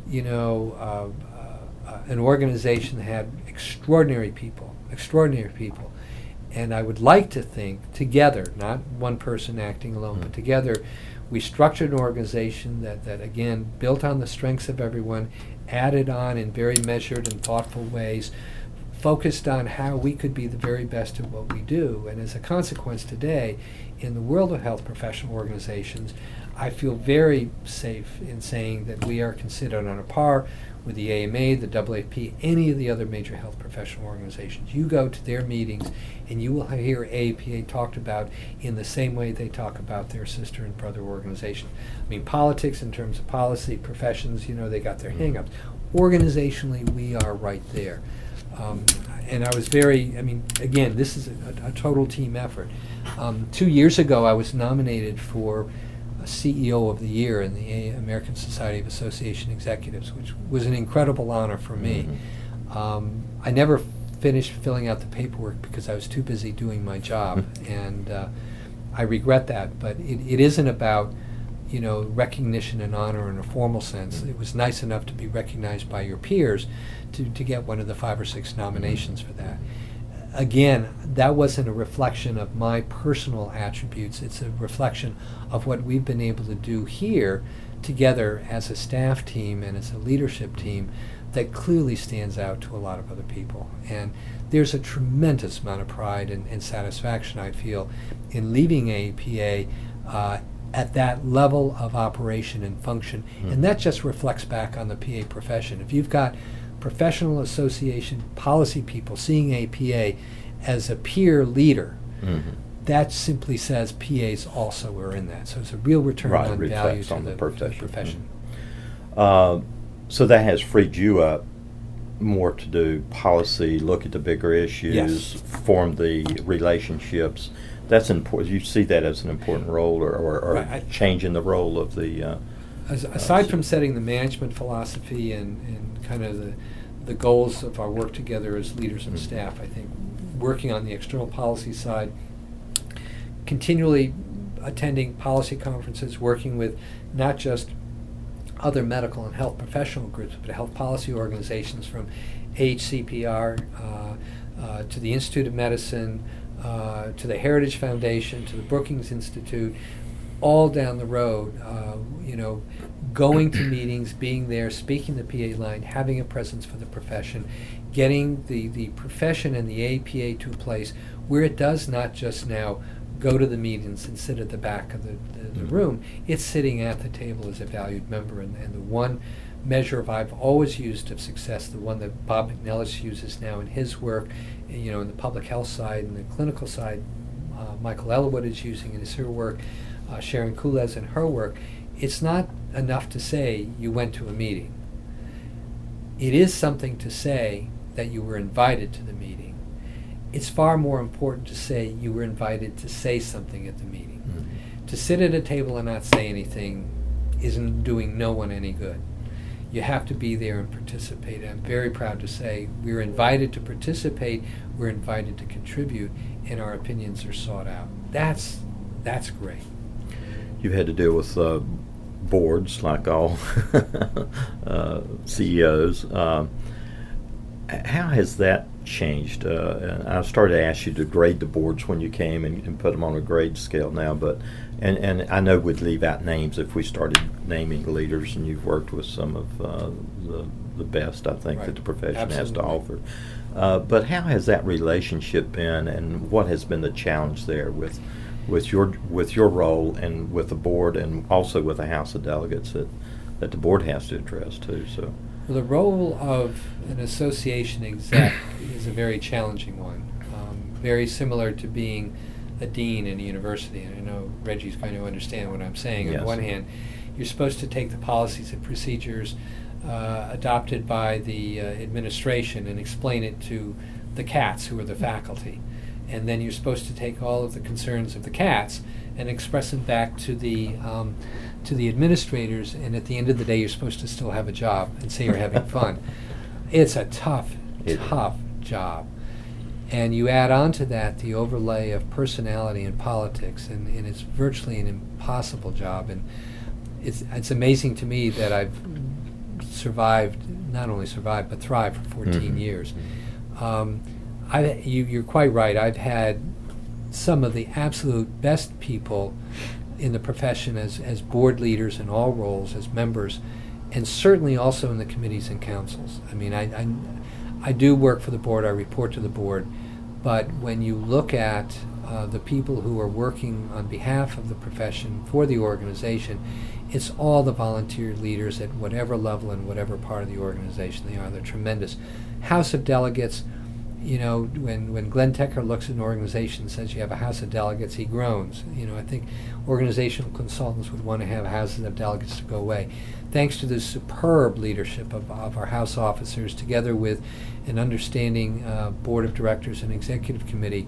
an organization that had extraordinary people, and I would like to think together, not one person acting alone, but together, we structured an organization that again, built on the strengths of everyone, added on in very measured and thoughtful ways, focused on how we could be the very best at what we do. And as a consequence today, in the world of health professional organizations, I feel very safe in saying that we are considered on a par with the AMA, the AAP, any of the other major health professional organizations. You go to their meetings and you will hear APA talked about in the same way they talk about their sister and brother organization. I mean, politics in terms of policy, professions, they got their hang-ups. Organizationally, we are right there. And I was again, this is a total team effort. 2 years ago, I was nominated for CEO of the Year in the American Society of Association Executives, which was an incredible honor for me. I never finished filling out the paperwork because I was too busy doing my job, and I regret that. But it isn't about, you know, recognition and honor in a formal sense. It was nice enough to be recognized by your peers to get one of the 5 or 6 nominations for that. Again, that wasn't a reflection of my personal attributes. It's a reflection of what we've been able to do here together as a staff team and as a leadership team that clearly stands out to a lot of other people. And there's a tremendous amount of pride and satisfaction I feel in leaving AAPA at that level of operation and function. And that just reflects back on the PA profession. If you've got professional association policy people seeing APA as a peer leader, that simply says PAs also are in that. So it's a real return on value to the profession. So that has freed you up more to do policy, look at the bigger issues, form the relationships. That's important. You see that as an important role, or changing the role of the. Aside from setting the management philosophy and kind of the goals of our work together as leaders and staff, I think working on the external policy side, continually attending policy conferences, working with not just other medical and health professional groups, but health policy organizations from AHCPR to the Institute of Medicine, to the Heritage Foundation, to the Brookings Institute, all down the road, going to meetings, being there, speaking the PA line, having a presence for the profession, getting the profession and the APA to a place where it does not just now go to the meetings and sit at the back of the room. It's sitting at the table as a valued member. And the one measure I've always used of success, the one that Bob McNellis uses now in his work, in the public health side and the clinical side, Michael Elwood is using in her work, Sharon Kulez in her work. It's not enough to say you went to a meeting. It is something to say that you were invited to the meeting. It's far more important to say you were invited to say something at the meeting. To sit at a table and not say anything isn't doing no one any good. You have to be there and participate. I'm very proud to say we're invited to participate, we're invited to contribute, and our opinions are sought out. That's great. You've had to deal with boards like all CEOs. How has that changed? I started to ask you to grade the boards when you came and put them on a grade scale now, but and I know we'd leave out names if we started naming leaders, and you've worked with some of the best, I think, that the profession has to offer. But how has that relationship been, and what has been the challenge there with your role and with the board, and also with the House of Delegates that the board has to address too? So. Well, the role of an association exec is a very challenging one, very similar to being a dean in a university. And I know Reggie's going to understand what I'm saying. Yes. On one hand, you're supposed to take the policies and procedures adopted by the administration and explain it to the cats, who are the faculty. And then you're supposed to take all of the concerns of the cats and express them back to the administrators, and at the end of the day you're supposed to still have a job and say you're having fun. It's a tough job. And you add on to that the overlay of personality and politics, and it's virtually an impossible job. And it's amazing to me that I've not only survived, but thrived for 14 years. You're quite right. I've had some of the absolute best people in the profession as board leaders in all roles, as members, and certainly also in the committees and councils. I mean, I do work for the board, I report to the board, but when you look at the people who are working on behalf of the profession for the organization, it's all the volunteer leaders at whatever level and whatever part of the organization they are. They're tremendous. House of Delegates, when Glenn Tecker looks at an organization and says you have a House of Delegates, he groans. I think organizational consultants would want to have houses of delegates to go away. Thanks to the superb leadership of our House officers, together with an understanding board of directors and executive committee,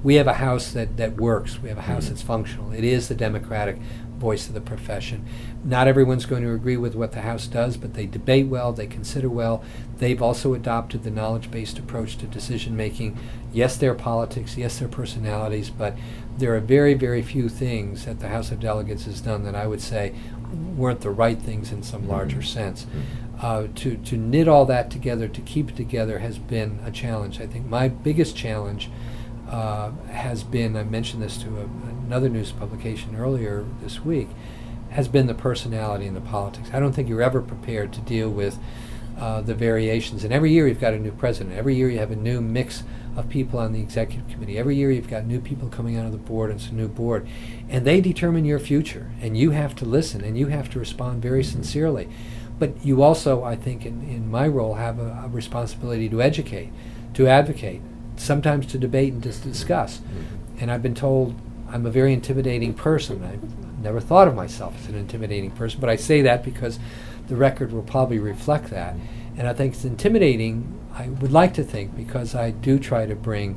we have a House that works. We have a House that's functional. It is the democratic voice of the profession. Not everyone's going to agree with what the House does, but they debate well, they consider well. They've also adopted the knowledge-based approach to decision-making. Yes, there are politics, yes, there are personalities, but there are very, very few things that the House of Delegates has done that I would say weren't the right things in some larger sense. To knit all that together, to keep it together, has been a challenge. I think my biggest challenge has been, I mentioned this to another news publication earlier this week, has been the personality and the politics. I don't think you're ever prepared to deal with the variations. And every year you've got a new president. Every year you have a new mix of people on the executive committee. Every year you've got new people coming out of the board, and it's a new board. And they determine your future. And you have to listen, and you have to respond very sincerely. But you also, I think, in my role, have a responsibility to educate, to advocate, sometimes to debate and to discuss. And I've been told I'm a very intimidating person. I've never thought of myself as an intimidating person, but I say that because the record will probably reflect that. And I think it's intimidating, I would like to think, because I do try to bring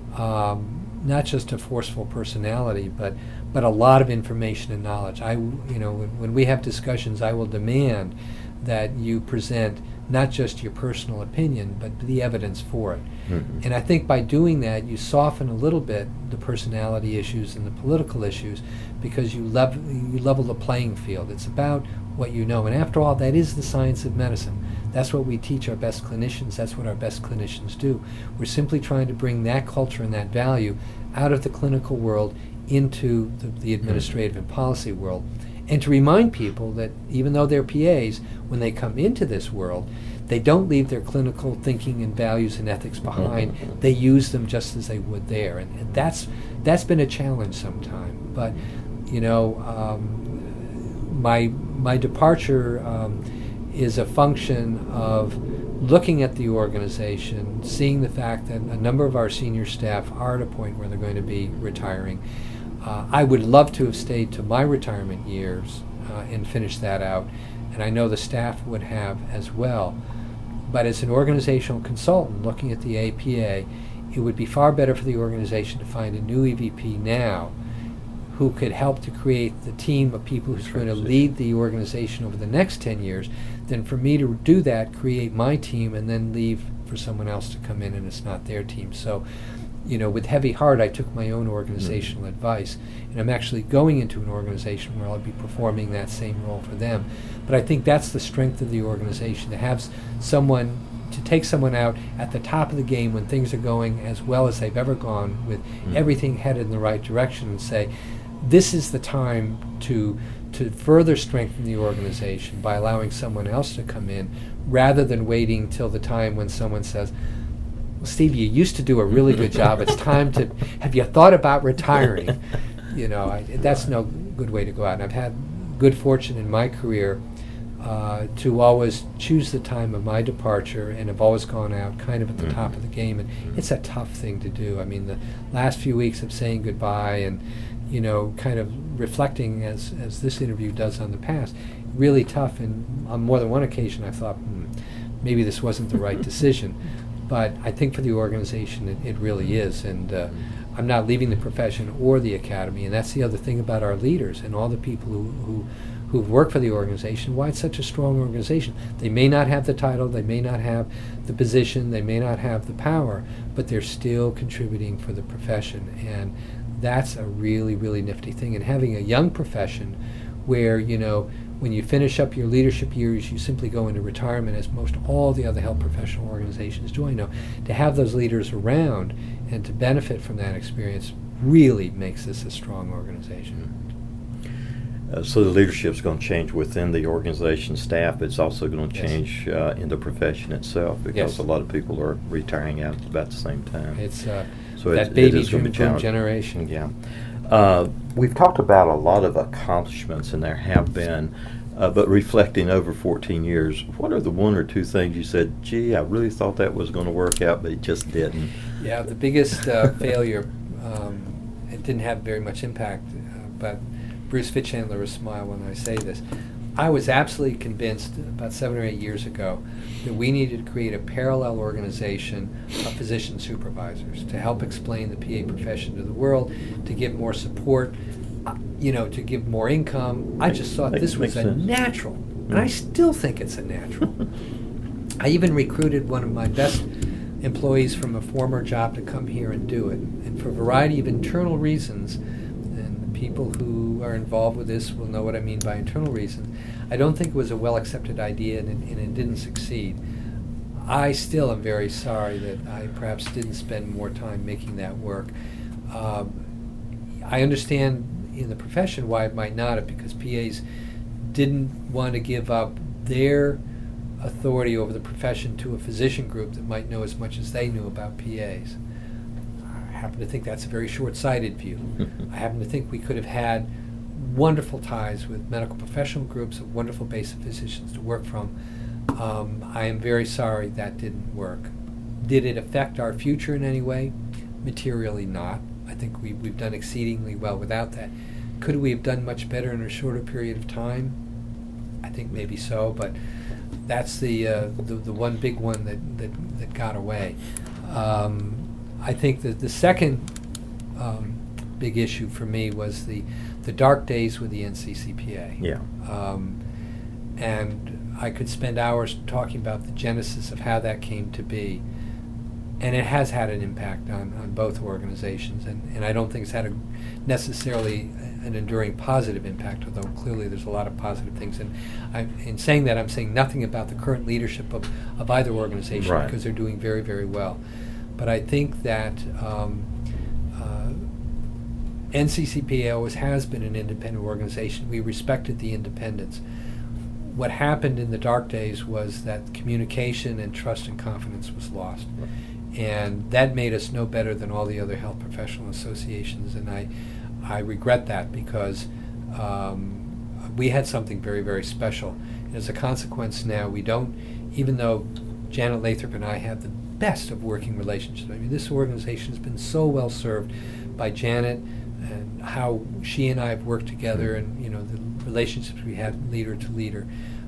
not just a forceful personality, but a lot of information and knowledge. When we have discussions, I will demand that you present not just your personal opinion, but the evidence for it. Mm-hmm. And I think by doing that, you soften a little bit the personality issues and the political issues, because you level the playing field. It's about what you know. And after all, that is the science of medicine. That's what we teach our best clinicians. That's what our best clinicians do. We're simply trying to bring that culture and that value out of the clinical world into the administrative and policy world. And to remind people that even though they're PAs, when they come into this world, they don't leave their clinical thinking and values and ethics behind. They use them just as they would there. And that's been a challenge sometime. But, my departure is a function of looking at the organization, seeing the fact that a number of our senior staff are at a point where they're going to be retiring. I would love to have stayed to my retirement years and finished that out, and I know the staff would have as well. But as an organizational consultant looking at the APA, it would be far better for the organization to find a new EVP now who could help to create the team of people who's going to lead the organization over the next 10 years than for me to do that, create my team, and then leave for someone else to come in and it's not their team. So, with heavy heart, I took my own organizational advice, and I'm actually going into an organization where I'll be performing that same role for them. But I think that's the strength of the organization, to have to take someone out at the top of the game when things are going as well as they've ever gone, with everything headed in the right direction, and say, this is the time to further strengthen the organization by allowing someone else to come in, rather than waiting till the time when someone says, well, Steve, you used to do a really good job. It's time to, have you thought about retiring? That's no good way to go out. And I've had good fortune in my career to always choose the time of my departure, and have always gone out kind of at the top of the game. And it's a tough thing to do. I mean, the last few weeks of saying goodbye and, kind of reflecting as this interview does on the past, really tough. And on more than one occasion I thought, maybe this wasn't the right decision. But I think for the organization it really is. And I'm not leaving the profession or the academy. And that's the other thing about our leaders and all the people who've worked for the organization, why it's such a strong organization. They may not have the title, they may not have the position, they may not have the power, but they're still contributing for the profession. And that's a really, really nifty thing. And having a young profession where, when you finish up your leadership years, you simply go into retirement, as most all the other health professional organizations do. I know to have those leaders around and to benefit from that experience really makes this a strong organization. So the leadership's going to change within the organization staff. It's also going to change in the profession itself, because a lot of people are retiring out at about the same time. It's that baby boom generation. Yeah. We've talked about a lot of accomplishments, and there have been, but reflecting over 14 years, what are the one or two things you said, gee, I really thought that was going to work out, but it just didn't? Yeah, the biggest failure, it didn't have very much impact, but Bruce Fitzhandler will smile when I say this. I was absolutely convinced about 7 or 8 years ago that we needed to create a parallel organization of physician supervisors to help explain the PA profession to the world, to give more support, to give more income. I just thought this was a natural, and I still think it's a natural. I even recruited one of my best employees from a former job to come here and do it. And for a variety of internal reasons, and people who are involved with this will know what I mean by internal reasons, I don't think it was a well-accepted idea, and it didn't succeed. I still am very sorry that I perhaps didn't spend more time making that work. I understand in the profession why it might not have, because PAs didn't want to give up their authority over the profession to a physician group that might know as much as they knew about PAs. I happen to think that's a very short-sighted view. I happen to think we could have had wonderful ties with medical professional groups, a wonderful base of physicians to work from. I am very sorry that didn't work. Did it affect our future in any way? Materially not. I think we've done exceedingly well without that. Could we have done much better in a shorter period of time? I think maybe so, but that's the one big one that got away. I think that the second big issue for me was the dark days with the NCCPA. Yeah. And I could spend hours talking about the genesis of how that came to be. And it has had an impact on both organizations, and I don't think it's had necessarily an enduring positive impact, although clearly there's a lot of positive things. And in saying that, I'm saying nothing about the current leadership of either organization, right, because they're doing very, very well. But I think that NCCPA always has been an independent organization. We respected the independence. What happened in the dark days was that communication and trust and confidence was lost. Right. And that made us no better than all the other health professional associations, and I regret that, because we had something very, very special. And as a consequence now, we don't, even though Janet Lathrop and I have the best of working relationships. I mean, this organization has been so well served by Janet, and how she and I have worked together, and the relationships we had leader to leader,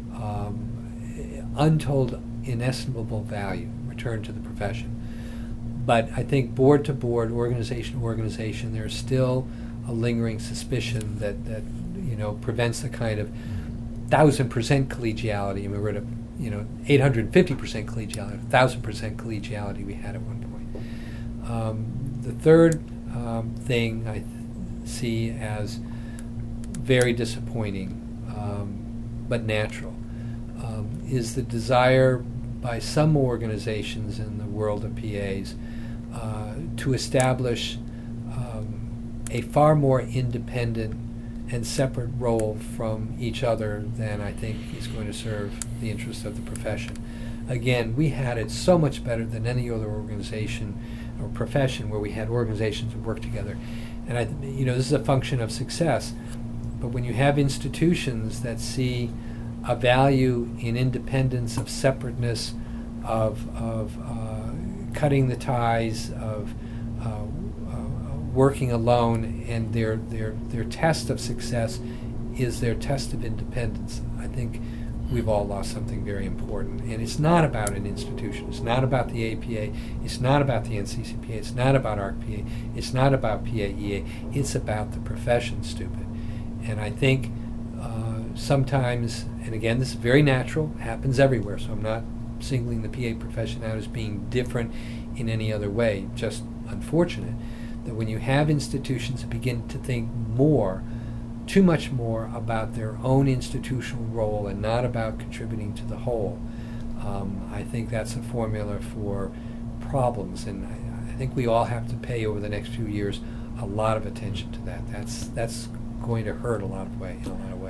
untold, inestimable value returned to the profession. But I think board to board, organization to organization, there's still a lingering suspicion that prevents the kind of 1,000% collegiality. I mean, we're at 850% collegiality, 1,000% collegiality we had at one point. The third thing I see as very disappointing, but natural, is the desire by some organizations in the world of PAs to establish a far more independent and separate role from each other than I think is going to serve the interests of the profession. Again, we had it so much better than any other organization or profession where we had organizations that work together. And this is a function of success. But when you have institutions that see a value in independence, of separateness, of cutting the ties, of working alone, and their test of success is their test of independence, I think we've all lost something very important. And it's not about an institution. It's not about the APA. It's not about the NCCPA. It's not about ARC-PA. It's not about PAEA. It's about the profession, stupid. And I think sometimes, and again, this is very natural, happens everywhere, so I'm not singling the PA profession out as being different in any other way, just unfortunate that when you have institutions that begin to think too much more about their own institutional role and not about contributing to the whole, I think that's a formula for problems, and I think we all have to pay over the next few years a lot of attention to that. That's going to hurt in a lot of ways.